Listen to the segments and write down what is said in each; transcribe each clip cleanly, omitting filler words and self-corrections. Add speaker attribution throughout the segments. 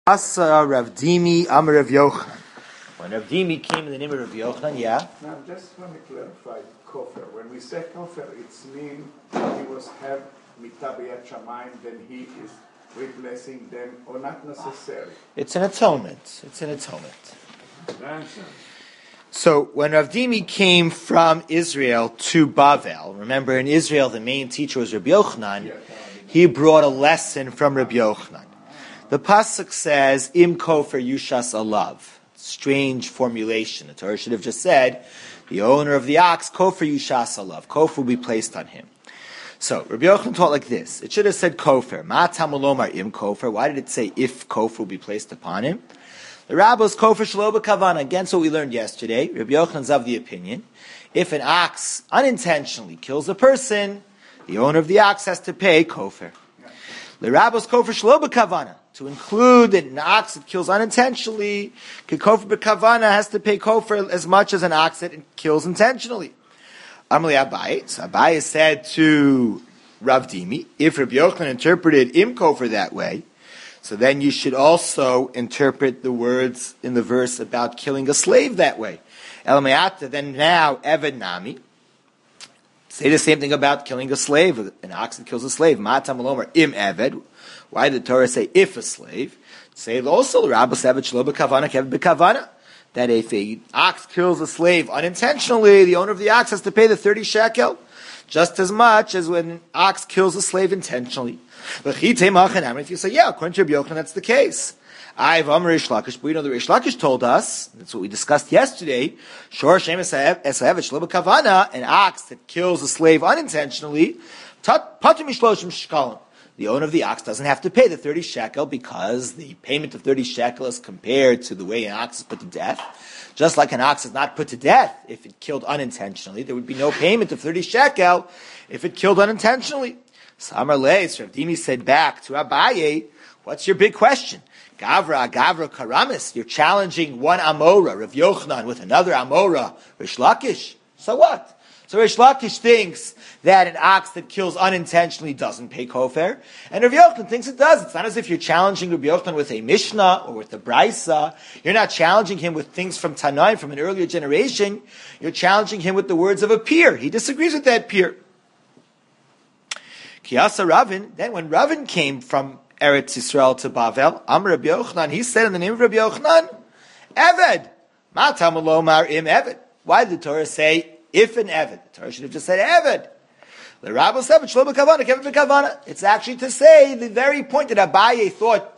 Speaker 1: Asa Rav Dimi Amar Rav Yochanan. When Rav Dimi came in the name of Rav Yochanan,
Speaker 2: Now, just want to clarify kofar. When we say kofar, it's mean he was have mitabiyat shamayim, then he is replacing them, or not necessarily.
Speaker 1: It's an atonement. So when Rav Dimi came from Israel to Bavel, remember in Israel the main teacher was Rabbi Yochanan, he brought a lesson from Rabbi Yochanan. The pasuk says, "Im kofer yushas alav." Strange formulation. The Torah should have just said, "The owner of the ox, kofer yushas alav." Kofer will be placed on him. So Rabbi Yochanan taught like this. It should have said kofer. Ma tamulomar im kofer. Why did it say if kofer will be placed upon him? The rabbis kofer shelo b'kavana. Against what we learned yesterday, Rabbi Yochanan's of the opinion, if an ox unintentionally kills a person, the owner of the ox has to pay kofer. The rabbis kofer shelo b'kavana. To include that an ox that kills unintentionally, kofer b'kavana has to pay kofer as much as an ox that kills intentionally. Amalei Abaye. So Abaye said to Rav Dimi, if Rabbi Yochanan interpreted im kofer that way, so then you should also interpret the words in the verse about killing a slave that way. Elamayata, then now Eved Nami. Say the same thing about killing a slave. An ox that kills a slave. Matam Alomer im Eved. Why did the Torah say if a slave? Say also Rabbi Sevet Shlo b'kavana kev b'kavana. That if an ox kills a slave unintentionally, the owner of the ox has to pay the 30 shekel, just as much as when an ox kills a slave intentionally. If you say, yeah, according to Rabbi Yochanan, that's the case. I've Rish Lakish, but we know the Rish Lakish told us, that's what we discussed yesterday, Shor Shem Esahev Shlo b'kavana, an ox that kills a slave unintentionally, Patum Mishloshim Shkalim. The owner of the ox doesn't have to pay the 30 shekel because the payment of 30 shekel is compared to the way an ox is put to death. Just like an ox is not put to death if it killed unintentionally, there would be no payment of 30 shekel if it killed unintentionally. Samar Leis, Rav Dimi said back to Abaye, what's your big question? Gavra Karamis, you're challenging one Amora, Rav Yochanan, with another Amora, Rish Lakish. So what? So Rish Lakish thinks that an ox that kills unintentionally doesn't pay kofer, and Rav Yochanan thinks it does. It's not as if you're challenging Rav Yochanan with a Mishnah or with a Brisa. You're not challenging him with things from Tanaim, from an earlier generation. You're challenging him with the words of a peer. He disagrees with that peer. Kiyasa Ravin, then when Ravin came from Eretz Yisrael to Bavel, Amar Rabbi Yochanan, he said in the name of Rabbi Yochanan, Eved, Matam Lomar im Eved. Why did the Torah say if an Eved? The Torah should have just said Eved. The Rabbi said, it's actually to say the very point that Abaye thought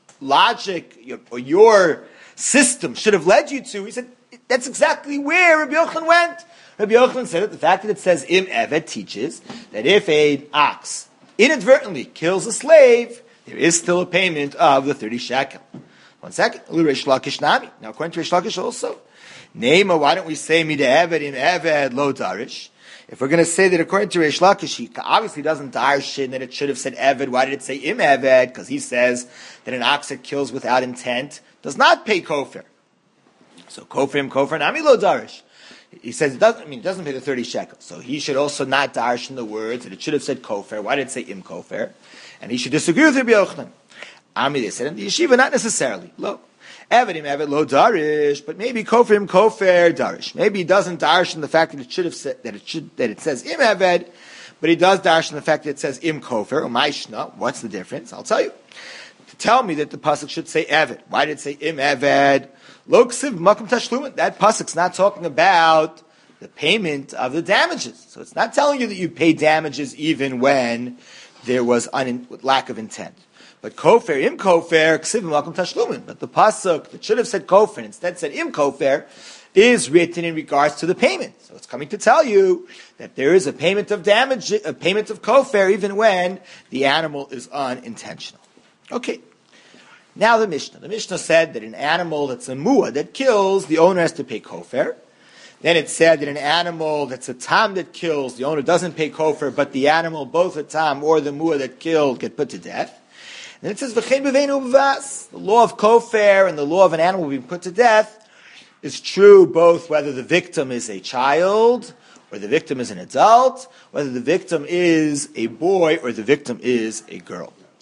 Speaker 1: logic or your system should have led you to. He said, that's exactly where Rabbi Yochanan went. Rabbi Yochanan said that the fact that it says im Eved teaches that if an ox inadvertently kills a slave, there is still a payment of the 30 shekel. 1 second. Rish Lakish Nami. Now according to Rish Lakish also, Neima, why don't we say mida Eved im Eved lo darish? If we're going to say that according to Rish Lakish, he obviously doesn't darish and that it should have said Eved. Why did it say im Eved? Because he says that an ox that kills without intent does not pay kofer. So kofer im kofer nami lo darish. He says it doesn't pay the 30 shekels. So he should also not darish in the words that it should have said kofer. Why did it say im kofer? And he should disagree with Rabbi Yochanan. They said in the yeshiva, not necessarily. Lo. Eved im Eved lo darish, but maybe kofer im kofer darish. Maybe he doesn't darish in the fact that it should have said that it says im Eved, but he does darish in the fact that it says im kofer or maishna. What's the difference? I'll tell you. To tell me that the pasuk should say Eved. Why did it say im Eved? Lo ksiv makom tashlumin. That pasuk's not talking about the payment of the damages. So it's not telling you that you pay damages even when there was lack of intent. But kofer, im kofer, ksiv makom tashlumin. But the pasuk that should have said kofer and instead said im kofer is written in regards to the payment. So it's coming to tell you that there is a payment of damage, a payment of kofer even when the animal is unintentional. Okay. Now the Mishnah. The Mishnah said that an animal that's a muah that kills, the owner has to pay kofer. Then it said that an animal that's a tam that kills, the owner doesn't pay kofer, but the animal, both the tam or the muah that killed, get put to death. And it says, V'chein b'veinu b'vas. The law of kofer and the law of an animal being put to death is true both whether the victim is a child or the victim is an adult, whether the victim is a boy or the victim is a girl.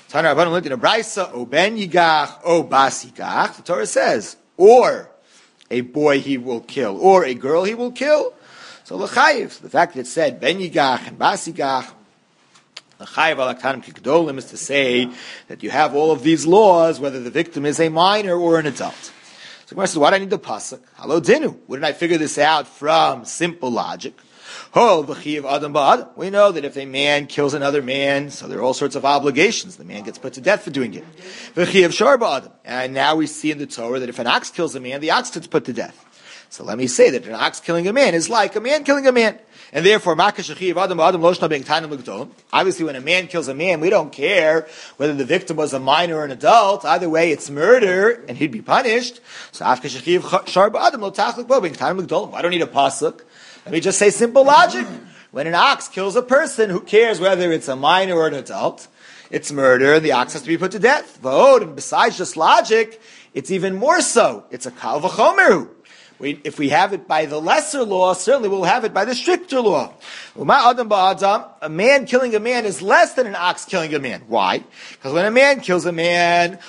Speaker 1: Tana Rabbanan learned in a brisa, O ben yigach, O bas yigach. The Torah says, or a boy he will kill, or a girl he will kill. So l'chayiv, the fact that it said ben yigach and bas yigach, l'chayiv alaktanim kikdolim is to say that you have all of these laws, whether the victim is a minor or an adult. So Gemara says, why do I need the pasuk? Halo dinu. Wouldn't I figure this out from simple logic? We know that if a man kills another man, so there are all sorts of obligations. The man gets put to death for doing it. And now we see in the Torah that if an ox kills a man, the ox gets put to death. So let me say that an ox killing a man is like a man killing a man. And therefore, obviously when a man kills a man, we don't care whether the victim was a minor or an adult. Either way, it's murder, and he'd be punished. So I don't need a pasuk. Let me just say simple logic. When an ox kills a person, who cares whether it's a minor or an adult? It's murder, and the ox has to be put to death. And besides just logic, it's even more so. It's a kal v'chomer. If we have it by the lesser law, certainly we'll have it by the stricter law. A man killing a man is less than an ox killing a man. Why? Because when a man kills a man,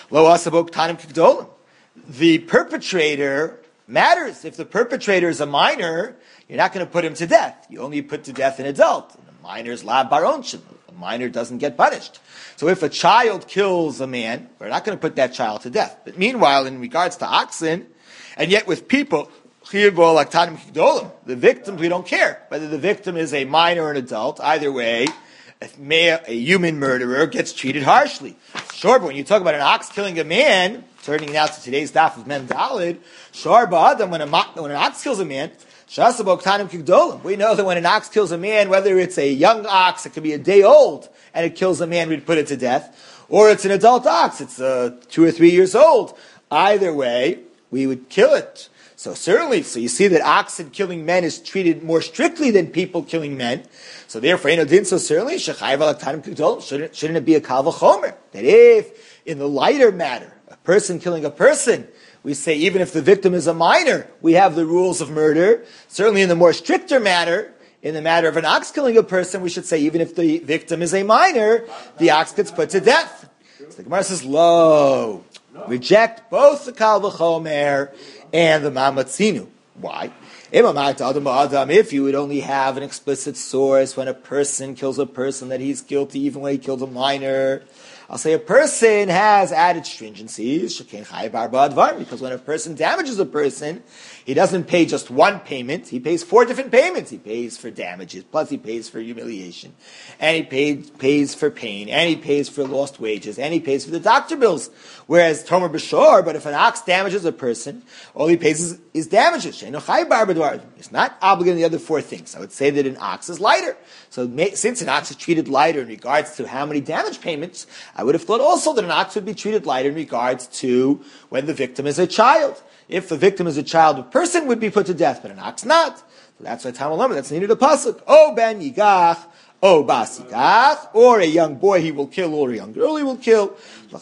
Speaker 1: the perpetrator matters. If the perpetrator is a minor, you're not going to put him to death. You only put to death an adult. And a minor is la baronshin. A minor doesn't get punished. So if a child kills a man, we're not going to put that child to death. But meanwhile, in regards to oxen, and yet with people, the victims, we don't care. Whether the victim is a minor or an adult, either way, a human murderer gets treated harshly. Sure, but when you talk about an ox killing a man, turning now to today's daf of Mem Dalid, when an ox kills a man, we know that when an ox kills a man, whether it's a young ox, it could be a day old, and it kills a man, we'd put it to death, or it's an adult ox, it's 2 or 3 years old. Either way, we would kill it. So certainly, you see that oxen killing men is treated more strictly than people killing men. So therefore, so certainly, shouldn't it be a kal v'chomer? That if, in the lighter matter, a person killing a person, we say even if the victim is a minor, we have the rules of murder. Certainly in the more stricter matter, in the matter of an ox killing a person, we should say even if the victim is a minor, the ox gets put to death. So the Gemara says, lo, reject both the kal v'chomer and the mamatzinu. Why? If you would only have an explicit source when a person kills a person that he's guilty even when he killed a minor, I'll say a person has added stringencies, because when a person damages a person, he doesn't pay just one payment, he pays 4 different payments. He pays for damages, plus he pays for humiliation, and he pays for pain, and he pays for lost wages, and he pays for the doctor bills. Whereas Tomer B'Shor, but if an ox damages a person, all he pays is damages. He's not obligated on the other 4 things. I would say that an ox is lighter. So since an ox is treated lighter in regards to how many damage payments, I would have thought also that an ox would be treated lighter in regards to when the victim is a child. If the victim is a child, a person would be put to death, but an ox not. So that's why Talmud Lama, that's needed a pasuk. O ben yigach, O bas yigach, or a young boy he will kill, or a young girl he will kill. To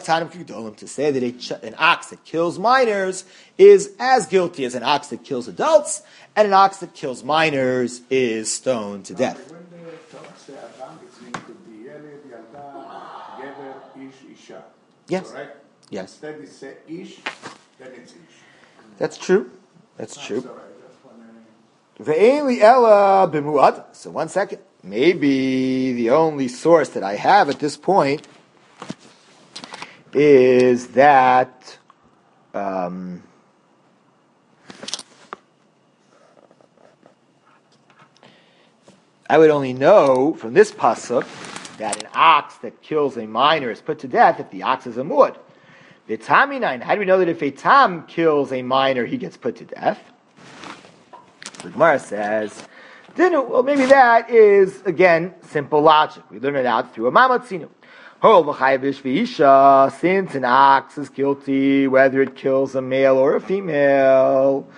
Speaker 1: say that an ox that kills minors is as guilty as an ox that kills adults, and an ox that kills minors is stoned to death.
Speaker 2: When the Torah says Adam, it's linked to the Yeled, Yalda, Gever, Ish, Isha.
Speaker 1: Yes.
Speaker 2: Correct?
Speaker 1: Yes.
Speaker 2: Instead it say Ish, then it's Ish.
Speaker 1: That's true. That's true.
Speaker 2: Sorry, that's one.
Speaker 1: So 1 second. Maybe the only source that I have at this point is that I would only know from this pasuk that an ox that kills a minor is put to death if the ox is a muad. The taminayin, how do we know that if a tam kills a minor, he gets put to death? The Gemara says, well, maybe that is, again, simple logic. We learn it out through a mamatzinu. Since an ox is guilty, whether it kills a male or a female,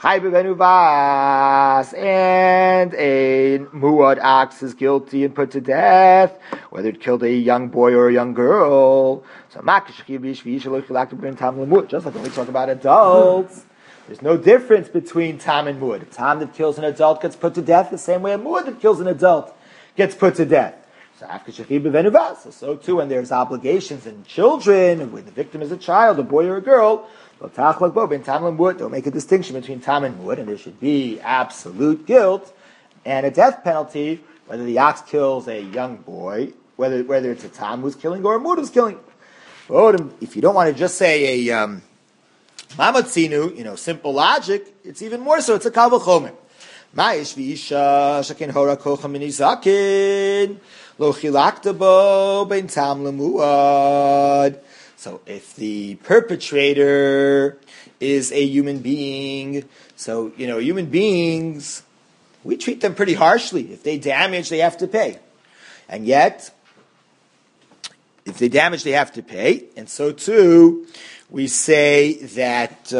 Speaker 1: and a muad ox is guilty and put to death, whether it killed a young boy or a young girl. So, just like when we talk about adults, there's no difference between tam and muad. A tam that kills an adult gets put to death the same way a muad that kills an adult gets put to death. So too, when there's obligations in children, when the victim is a child, a boy or a girl, don't make a distinction between tam and muad, and there should be absolute guilt and a death penalty, whether the ox kills a young boy, whether it's a tam who's killing or a muad who's killing. If you don't want to just say a mamatzinu, simple logic, it's even more so. It's a kal v'chomer. Ma'ish v'isha shaken hora kocha minizakin lo chilakta bo ben tam lemuad. So if the perpetrator is a human being, so human beings, we treat them pretty harshly. If they damage, they have to pay, and yet, if they damage, they have to pay, and so too, we say that.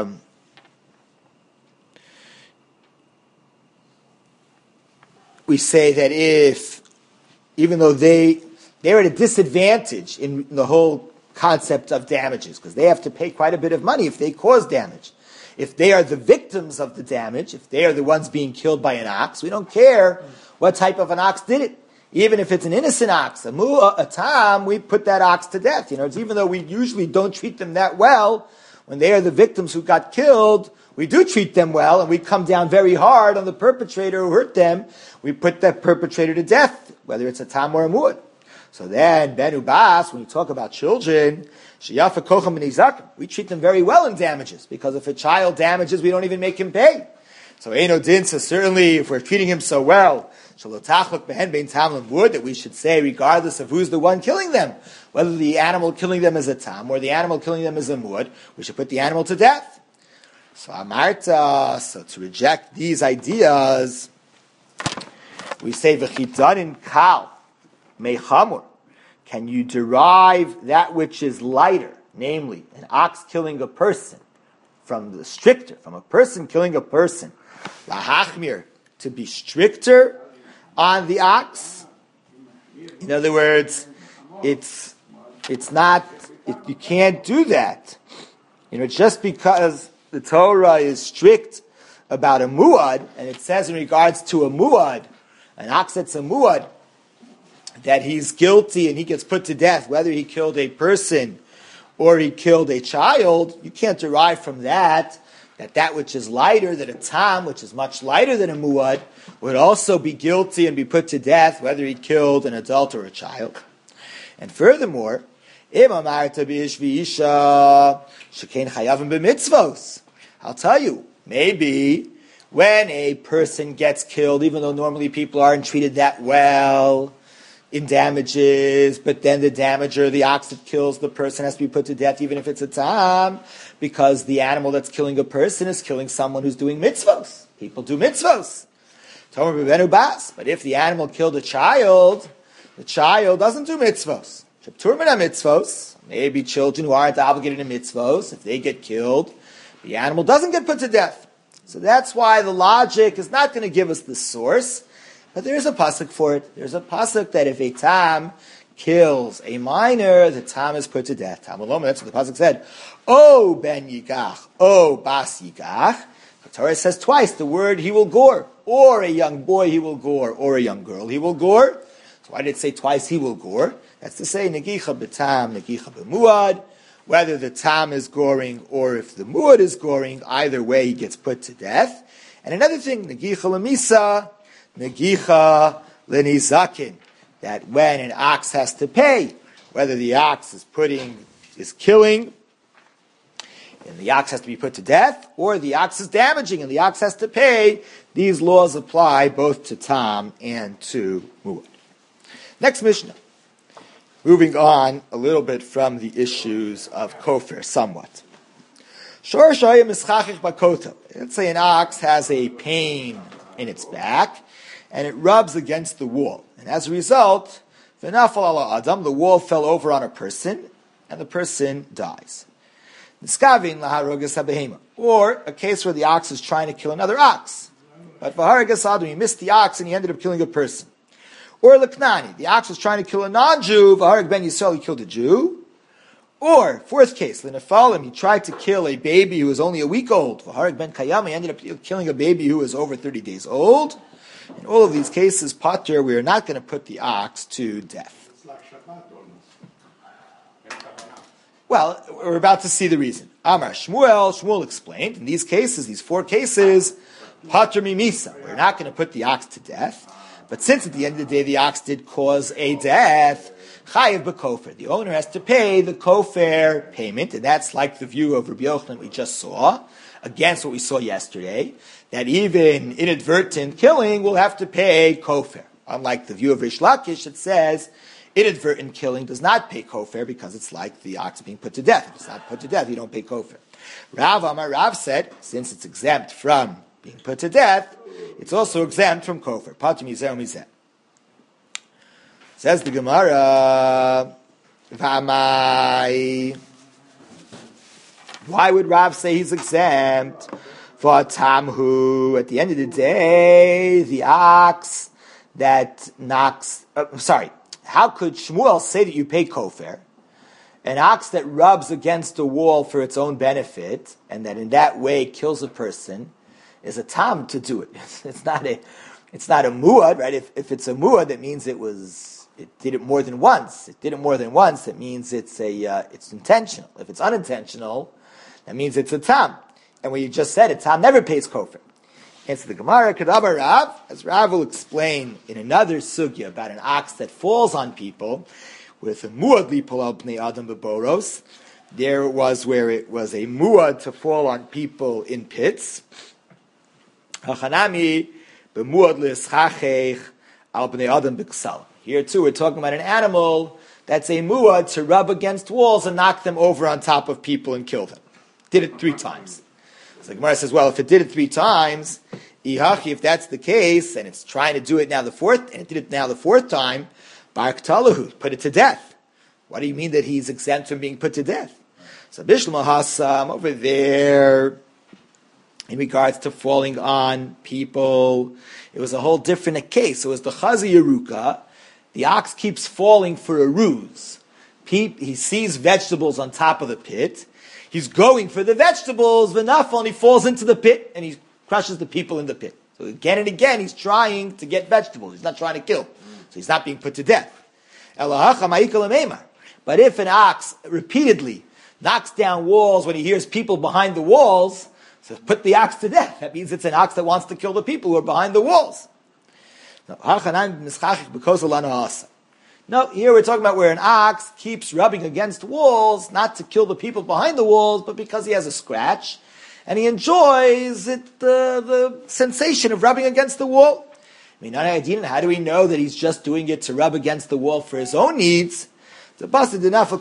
Speaker 1: We say that even though they're at a disadvantage in the whole concept of damages, because they have to pay quite a bit of money if they cause damage. If they are the victims of the damage, if they are the ones being killed by an ox, we don't care what type of an ox did it. Even if it's an innocent ox, a tam, we put that ox to death. Even though we usually don't treat them that well, when they are the victims who got killed, we do treat them well, and we come down very hard on the perpetrator who hurt them. We put that perpetrator to death, whether it's a tam or a muad. So then, ben ubas, when you talk about children, sheyafa kocham b'nizakim, we treat them very well in damages, because if a child damages, we don't even make him pay. So eino din, so certainly, if we're treating him so well, shalotachlok behen bein tam lemuad, that we should say, regardless of who's the one killing them, whether the animal killing them is a tam or the animal killing them is a muad, we should put the animal to death. So amarta, so to reject these ideas, we say v'chitanin kal mechamur. Can you derive that which is lighter, namely an ox killing a person, from the stricter, from a person killing a person, lahachmir, to be stricter on the ox? In other words, it's not. You can't do that. Just because the Torah is strict about a muad, and it says in regards to a muad, an ox that's a muad, that he's guilty and he gets put to death, whether he killed a person or he killed a child, you can't derive from that which is lighter, that a tam, which is much lighter than a muad, would also be guilty and be put to death, whether he killed an adult or a child. And furthermore, I'll tell you, maybe when a person gets killed, even though normally people aren't treated that well in damages, but then the damager, the ox that kills the person, has to be put to death, even if it's a tam, because the animal that's killing a person is killing someone who's doing mitzvos. People do mitzvos. But if the animal killed a child, the child doesn't do mitzvos. Mitzvos. Maybe children who aren't obligated to mitzvos, if they get killed, the animal doesn't get put to death. So that's why the logic is not going to give us the source, but there's a pasuk for it. There's a pasuk that if a tam kills a minor, the tam is put to death. Tam alone, that's what the pasuk said. Oh ben yigach, oh bas yigach. The Torah says twice the word he will gore, or a young boy he will gore, or a young girl he will gore. So why did it say twice he will gore? That's to say negicha b'tam, negicha b'muad. Whether the tam is goring or if the muad is goring, either way he gets put to death. And another thing, negicha l'misa, negicha l'nizakin, that when an ox has to pay, whether the ox is killing, and the ox has to be put to death, or the ox is damaging and the ox has to pay, these laws apply both to tam and to muad. Next Mishnah. Moving on a little bit from the issues of kofir, somewhat. Let's say an ox has a pain in its back, and it rubs against the wall. And as a result, the wall fell over on a person, and the person dies. Or a case where the ox is trying to kill another ox. But he missed the ox and he ended up killing a person. Or Laknani, the ox was trying to kill a non-Jew, V'harag ben Yisrael, he killed a Jew. Or, fourth case, L'nefalim, he tried to kill a baby who was only a week old, V'harag ben Kayam, he ended up killing a baby who was over 30 days old. In all of these cases, pater, we are not going to put the ox to death.
Speaker 2: It's like Shabbat almost.
Speaker 1: Well, we're about to see the reason. Amar Shmuel explained, in these cases, these 4 cases, pater mimisa, we're not going to put the ox to death. But since at the end of the day the ox did cause a death, chayiv b'kofer, the owner has to pay the kofer payment, and that's like the view of Rabbi Yochanan we just saw, against what we saw yesterday, that even inadvertent killing will have to pay kofer. Unlike the view of Rish Lakish that says inadvertent killing does not pay kofer because it's like the ox being put to death. If it's not put to death, you don't pay kofer. Rav said, since it's exempt from being put to death, it's also exempt from kofer. Pater mizeh umizeh. Says the Gemara, V'amai. Why would Rav say he's exempt? For tamhu, at the end of the day, the ox that knocks. How could Shmuel say that you pay kofer? An ox that rubs against a wall for its own benefit, and that in that way kills a person, is a tam to do it. It's not a muad, right? If it's a muad, that means it did it more than once. It did it more than once. It means it's intentional. If it's unintentional, that means it's a tam. And when you just said it, tam never pays kofer. Answer the Gemara, Kadaba Rav, as Rav will explain in another sugya about an ox that falls on people with a muad lipol al bnei adam beboros. There was where it was a muad to fall on people in pits. Hachanami b'muad l'eschachech al bnei adam b'ksal. Here too, we're talking about an animal that's a muad to rub against walls and knock them over on top of people and kill them. Did it 3 times. So the Gemara says, well, if it did it 3 times, ihachi, if that's the case, and it's trying to do it now the 4th, and it did it now the 4th time, baraktalahu, put it to death. What do you mean that he's exempt from being put to death? So Bishlam Hasam over there, in regards to falling on people, it was a whole different case. It was the Chazi Yeruka. The ox keeps falling for a ruse. He sees vegetables on top of the pit. He's going for the vegetables, v'nafal, and he falls into the pit, and he crushes the people in the pit. So again and again, he's trying to get vegetables. He's not trying to kill. So he's not being put to death. But if an ox repeatedly knocks down walls when he hears people behind the walls, so put the ox to death. That means it's an ox that wants to kill the people who are behind the walls. No, here we're talking about where an ox keeps rubbing against walls, not to kill the people behind the walls, but because he has a scratch, and he enjoys the sensation of rubbing against the wall. I mean, how do we know that he's just doing it to rub against the wall for his own needs? Even after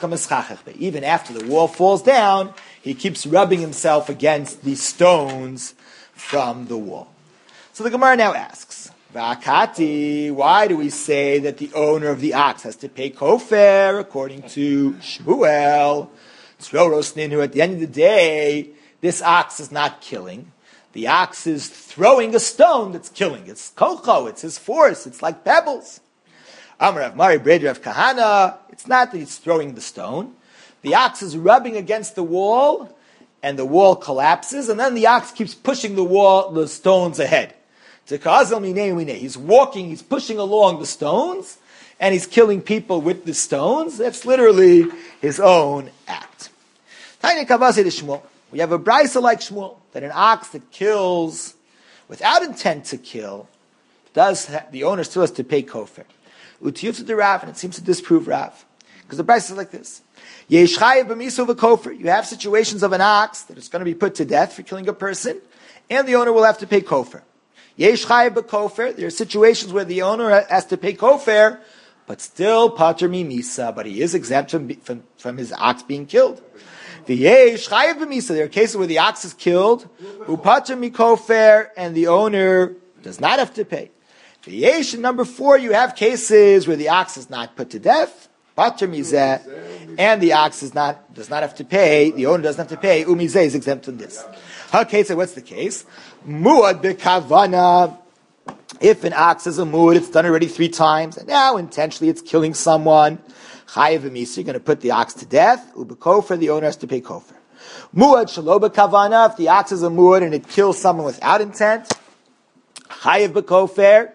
Speaker 1: the wall falls down, he keeps rubbing himself against the stones from the wall. So the Gemara now asks, V'akati, why do we say that the owner of the ox has to pay kofer according to Shmuel? Tzrorosnin, who at the end of the day, this ox is not killing. The ox is throwing a stone that's killing. It's kocho, it's his force, it's like pebbles. Amar Rav Mari Breder Rav Kahana, it's not that he's throwing the stone. The ox is rubbing against the wall, and the wall collapses, and then the ox keeps pushing the stones ahead. He's walking, he's pushing along the stones, and he's killing people with the stones. That's literally his own act. We have a brisa like Shmuel, that an ox that kills without intent to kill, the owner still has to pay kofer. Utiyut the Rav, and it seems to disprove Rav. Because the brisa is like this. You have situations of an ox that is going to be put to death for killing a person, and the owner will have to pay kofer. Yesh chayav b'kofer. There are situations where the owner has to pay kofer, but still pater mimisa. But he is exempt from his ox being killed. The yesh chayav b'misa. There are cases where the ox is killed, upater mikofer, and the owner does not have to pay. The yesh number 4, you have cases where the ox is not put to death, pater mizeh, and the ox does not have to pay. The owner doesn't have to pay. Umizeh is exempt from this. Okay, so what's the case? Muad b'kavana. If an ox is a muad, it's done already 3 times, and now intentionally it's killing someone. Chayav v'misa, you're going to put the ox to death. U'b'kofer, the owner has to pay kofer. Muad shelo b'kavana. If the ox is a muad and it kills someone without intent, chayav b'kofer,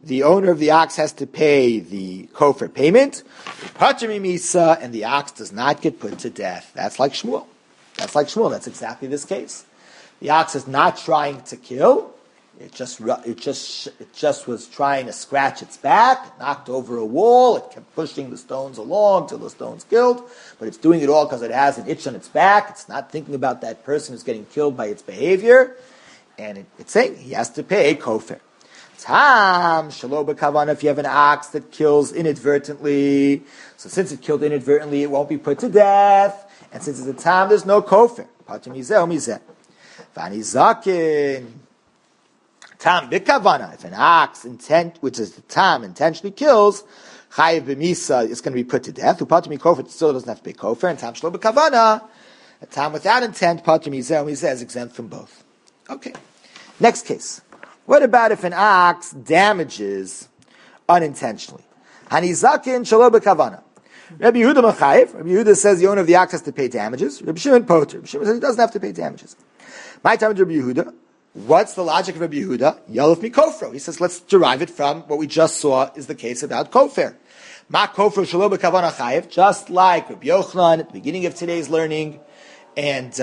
Speaker 1: the owner of the ox has to pay the kofar payment, and the ox does not get put to death. That's like Shmuel. That's exactly this case. The ox is not trying to kill. It just was trying to scratch its back, knocked over a wall. It kept pushing the stones along till the stones killed. But it's doing it all because it has an itch on its back. It's not thinking about that person who's getting killed by its behavior. And it's saying he has to pay kofar. Tam shelo b'kavana, if you have an ox that kills inadvertently. So since it killed inadvertently, it won't be put to death. And since it's a tam, there's no kofar. Pater mizeh o mizeh. Vani zakin. Tam b'kavana, if an ox which is the tam, intentionally kills, chayiv b'misa, it's going to be put to death. Who pater mi kofar, it still doesn't have to pay kofar. And tam shelo b'kavana, a tam without intent, pater mizeh o mizeh, is exempt from both. Okay. Next case. What about if an ox damages unintentionally? Hanizakin shelo b'kavana. Rabbi Yehuda Machayev. Rabbi Yehuda says the owner of the ox has to pay damages. Rabbi Shimon poter. Rabbi Shimon says he doesn't have to pay damages. My time to Rabbi Yehuda. What's the logic of Rabbi Yehuda? Yelef mikofro. He says let's derive it from what we just saw is the case about kofar. Ma kofro shelo b'kavana chayev. Just like Rabbi Yochanan at the beginning of today's learning, and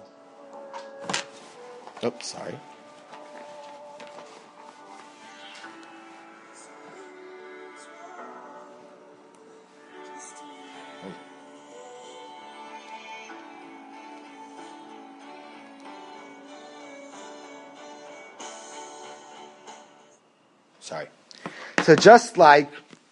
Speaker 1: sorry. So just like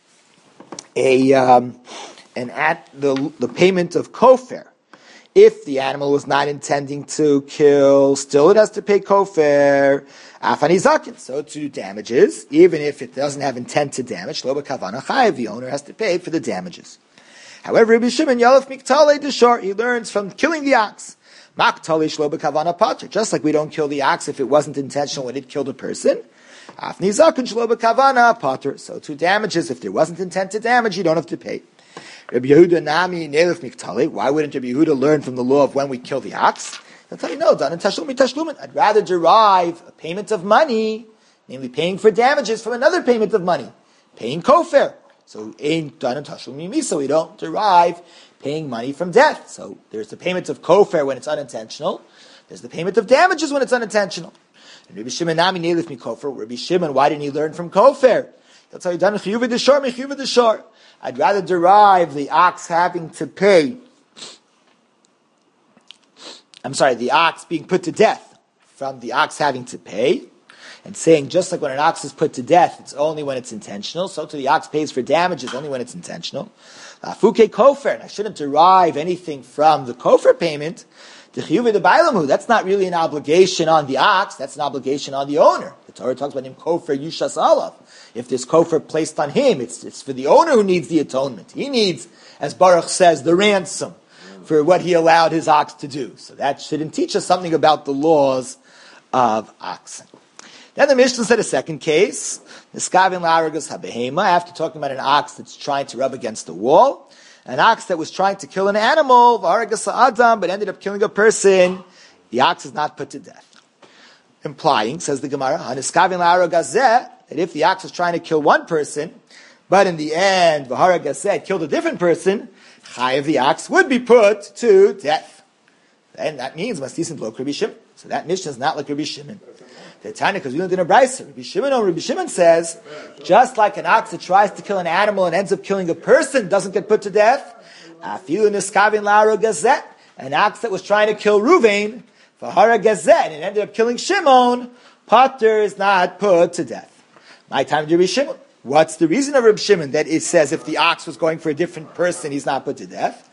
Speaker 1: the payment of kofar, if the animal was not intending to kill, still it has to pay kofar. Afanizakin, so to damages, even if it doesn't have intent to damage, lo b'kavana chayev, the owner has to pay for the damages. However, Rabbi Shimon Yalef Miktale Deshor, he learns from killing the ox. Maktale shlo b'kavana pater, just like we don't kill the ox if it wasn't intentional when it killed a person. Afnizakin shlo b'kavana pater, so to damages, if there wasn't intent to damage, you don't have to pay. Rabbi Yehuda Nami Nelef Miktale, why wouldn't Rabbi Yehuda learn from the law of when we kill the ox? He'll tell you, no, done in tashlumi tashlumin. I'd rather derive a payment of money, namely paying for damages, from another payment of money, paying kofar. So ain't done in tashlumi misa. We don't derive paying money from death. So there's the payment of kofar when it's unintentional. There's the payment of damages when it's unintentional. And Rabbi Shimon Nami Nelef Mikofar. Rabbi Shimon, why didn't he learn from kofar? He'll tell you, done chiyuv v'deshor, mechiyuv v'deshor. I'd rather derive the ox having to pay. The ox being put to death from the ox having to pay, and saying just like when an ox is put to death, it's only when it's intentional. So to the ox pays for damages only when it's intentional. Lafuke kofar, and I shouldn't derive anything from the kofar payment. That's not really an obligation on the ox. That's an obligation on the owner. The Torah talks about him kofar yushas alav. If there's kofar placed on him, it's for the owner who needs the atonement. He needs, as Baruch says, the ransom for what he allowed his ox to do. So that shouldn't teach us something about the laws of oxen. Then the Mishnah said a second case, Niskavin la'aragas habehema, after talking about an ox that's trying to rub against the wall, an ox that was trying to kill an animal, v'aragas ha'adam, but ended up killing a person, the ox is not put to death. Implying, says the Gemara, Niskavin la'aragas zeh, that if the ox was trying to kill one person, but in the end, v'haragas zeh, killed a different person, chayev the ox would be put to death. And that means mastisint lo Rabbi Shimon. So that Mishnah is not like Rabbi Shimon. The Tanya, because we learned in a brayso, Rabbi Shimon says, just like an ox that tries to kill an animal and ends up killing a person doesn't get put to death. Afilu niskavin la'ara gazet, an ox that was trying to kill Ruvain, v'hara gazet, and ended up killing Shimon, pater is not put to death. My time to Rabbi Shimon. What's the reason of Rabbi Shimon that it says if the ox was going for a different person, he's not put to death?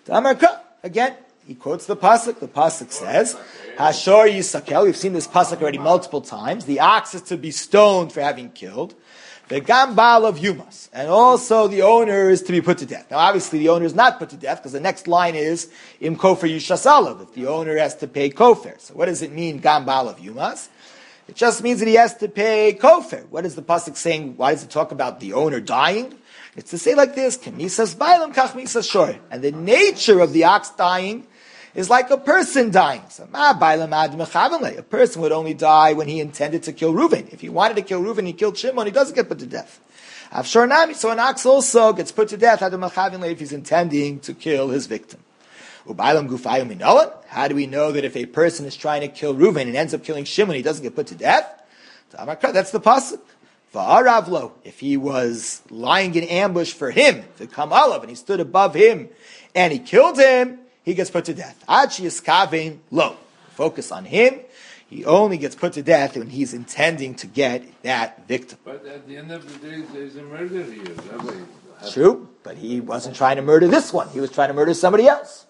Speaker 1: Again, he quotes the pasuk. The pasuk says, Hashor Yisakel. We've seen this pasuk already multiple times. The ox is to be stoned for having killed. The gambal of Yumas. And also the owner is to be put to death. Now obviously the owner is not put to death because the next line is Im Kofar Yushasalav, if the owner has to pay kofar. So what does it mean, gambal of Yumas? It just means that he has to pay kofar. What is the pasuk saying? Why does it talk about the owner dying? It's to say like this, Kemisas bailam kach misas shor. And the nature of the ox dying is like a person dying. So, a person would only die when he intended to kill Reuven. If he wanted to kill Reuven, he killed Shimon, he doesn't get put to death. So an ox also gets put to death if he's intending to kill his victim. How do we know that if a person is trying to kill Reuven and ends up killing Shimon, he doesn't get put to death? That's the pasuk. If he was lying in ambush for him to come Olav and he stood above him and he killed him, he gets put to death. Focus on him. He only gets put to death when he's intending to get that victim.
Speaker 3: But at the end of the day, there's a murder here.
Speaker 1: True, but he wasn't trying to murder this one. He was trying to murder somebody else.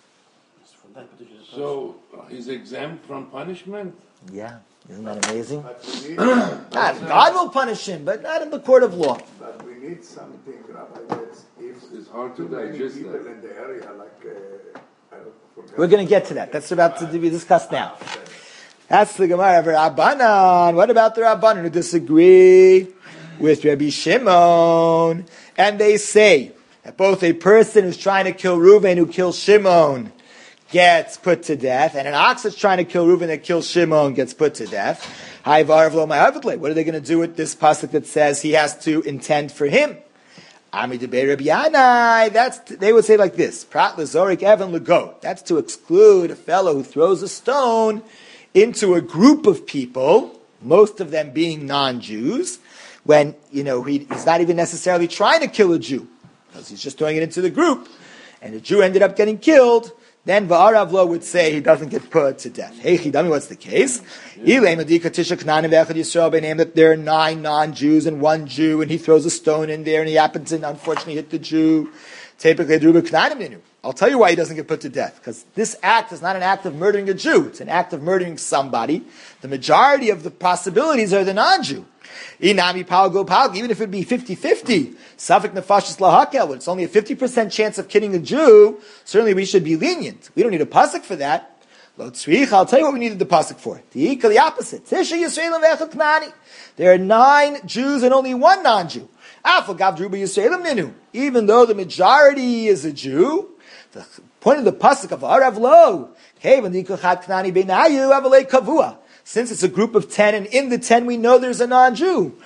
Speaker 3: So he's exempt from punishment?
Speaker 1: Yeah, isn't that amazing? God will punish him, but not in the court of law.
Speaker 2: But we need something, Rabbi, that's if
Speaker 3: It's hard to
Speaker 2: too many
Speaker 3: digest
Speaker 2: people
Speaker 3: that.
Speaker 2: in the area, like, I forgot.
Speaker 1: We're going to get to that. That's about to be discussed now. That's the Gemara of Rabbanan. What about the Rabbanan who disagree with Rabbi Shimon? And they say that both a person who's trying to kill Reuven who kills Shimon gets put to death, and an ox that's trying to kill Reuven that kills Shimon gets put to death. What are they going to do with this pasuk that says he has to intend for him? They would say like this: Prat lezorik evan lego. That's to exclude a fellow who throws a stone into a group of people, most of them being non-Jews, when he's not even necessarily trying to kill a Jew, because he's just throwing it into the group, and the Jew ended up getting killed. Then Va'arav Lo would say he doesn't get put to death. Hey, Chidami, what's the case? That there are 9 non-Jews and 1 Jew, and he throws a stone in there, and he happens to unfortunately hit the Jew. I'll tell you why he doesn't get put to death. Because this act is not an act of murdering a Jew. It's an act of murdering somebody. The majority of the possibilities are the non-Jew. Even if it be 50-50, Safek Nefashis Lahakel, when it's only a 50% chance of killing a Jew, certainly we should be lenient. We don't need a pasuk for that. I'll tell you what we needed the pasuk for. The opposite. There are 9 Jews and only 1 non-Jew. Even though the majority is a Jew, the point of the pasuk of Arav Lo, since it's a group of 10, and in the 10 we know there's a non-Jew.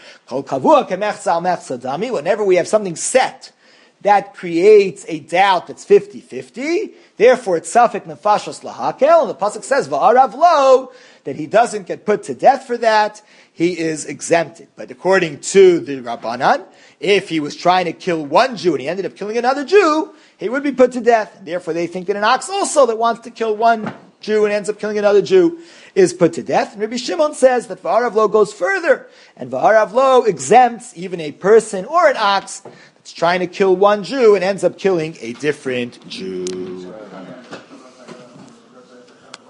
Speaker 1: Whenever we have something set that creates a doubt that's 50-50, therefore it's Safek Nefashos Lahakel, and the pasuk says Va'arav Lo, that he doesn't get put to death for that, he is exempted. But according to the Rabbanan, if he was trying to kill 1 Jew and he ended up killing another Jew, he would be put to death. And therefore they think that an ox also that wants to kill 1 Jew and ends up killing another Jew is put to death. And Rabbi Shimon says that Va'arav Lo goes further, and Va'arav Lo exempts even a person or an ox that's trying to kill 1 Jew and ends up killing a different Jew.